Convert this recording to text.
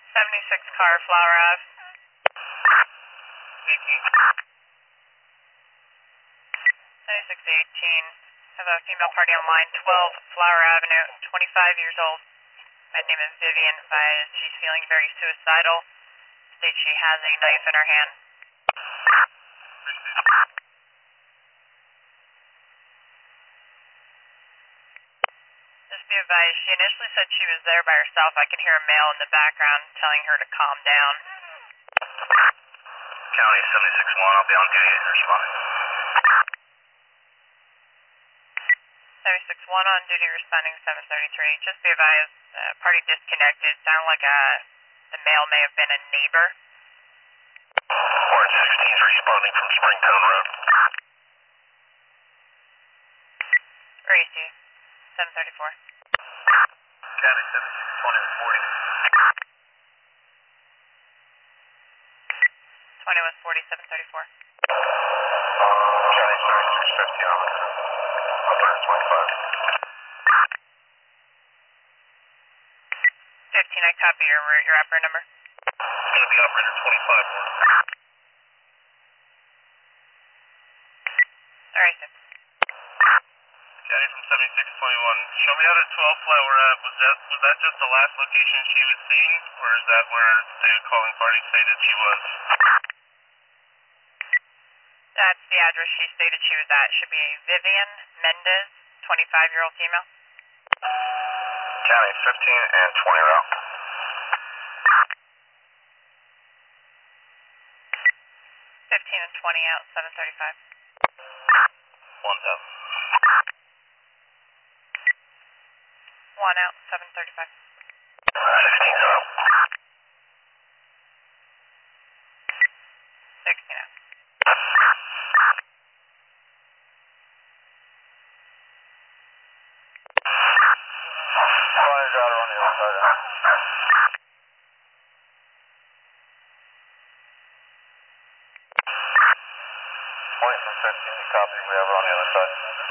76 car, Flower Ave. 18. 7618. Have a female party on line 12, Flower Avenue, 25 years old. My name is Vivian. She's feeling very suicidal. States she has a knife in her hand. Just be advised, she initially said she was there by herself. I can hear a male in the background telling her to calm down. County 76-1, I'll be on duty to respond. 76-1 on duty responding 733. Just be advised, party disconnected. Sounded like the male may have been a neighbor. Orange 16 is responding from Springtown Road. Where are you, Steve? 734. County 76-20 reporting. 20 was 4734. County 76-50 on the 125. 15, I copy your operator number. It's going to be operator 25. All right, sir. County from 7621. Show me out at 12 Flower Ave. Was that just the last location she was seen, or is that where the calling party stated she was? That's the address she stated she was at. Should be Vivian Mendez, 25-year-old female. County 15 and 20 route. 15 and 20 out, 735. 1 up. 1 out, 735. 16 out. 16 out. Flyers out on the other side. 20 from 15, copy. We have her on the other side.